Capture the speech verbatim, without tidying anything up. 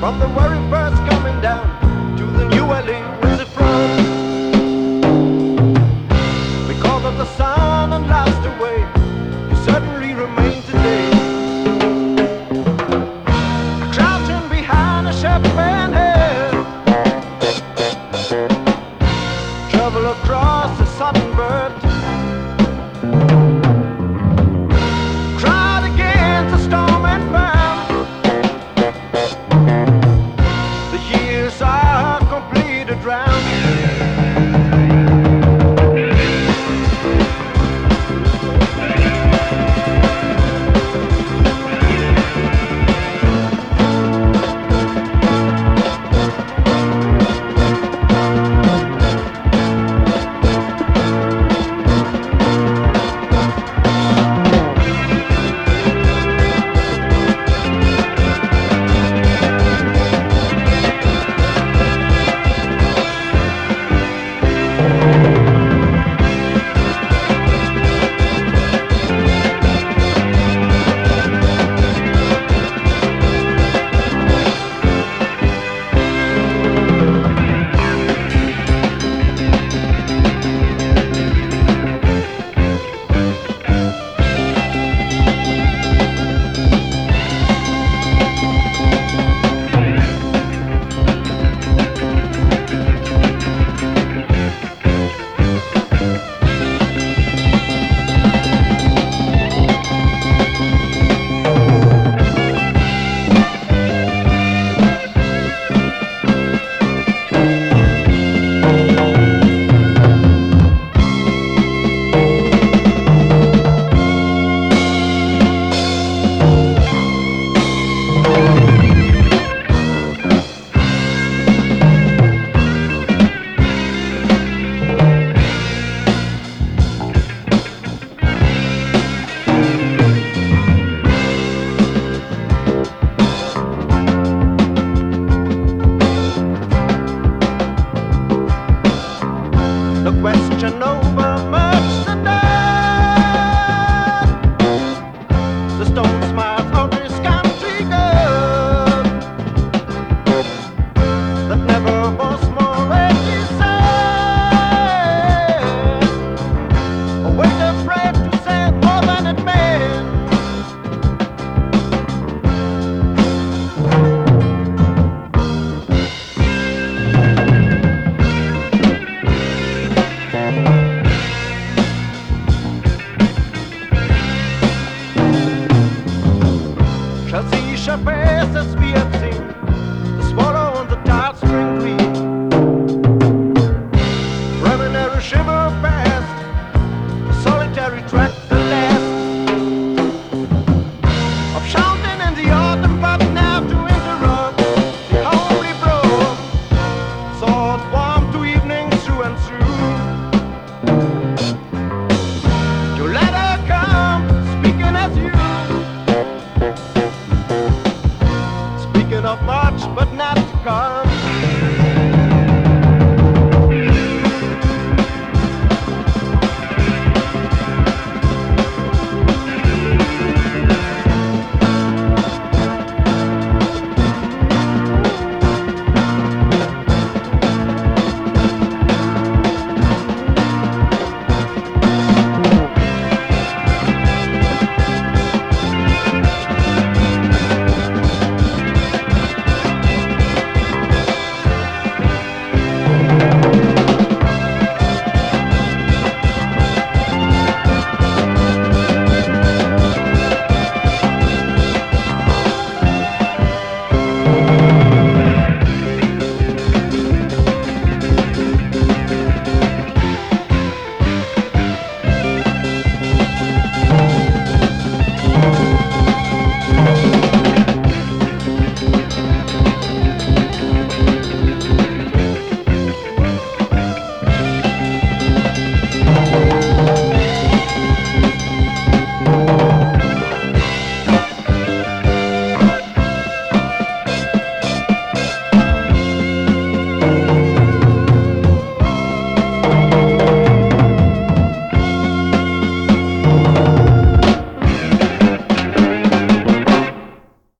From the very first coming down to the New Orleans front, because of the sun and lost away, you certainly remain today. Crouching behind a shepherd head, travel across the southern bird, cried against the storm and found the years are completely drowned. The question over much the dark, the stone smiles on this country girl that never was more ready said, always afraid to say more than it meant. Shall see your face as we have seen the swallow on the dark spring green, preliminary shiver past the solitary track, the last of shouting in the autumn, but now to interrupt the holy blow, swords warm to evening through and through. You let her come, speaking as you, speaking of much but not to come.